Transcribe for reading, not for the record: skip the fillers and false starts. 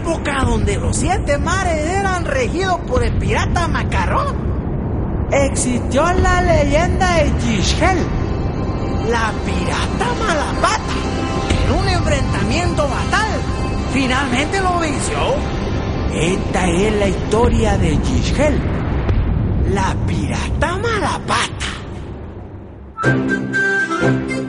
época donde los 7 mares eran regidos por el pirata Macarrón, existió la leyenda de Gishgel, la pirata malapata, que en un enfrentamiento fatal finalmente lo venció. Esta es la historia de Gishgel, la pirata malapata.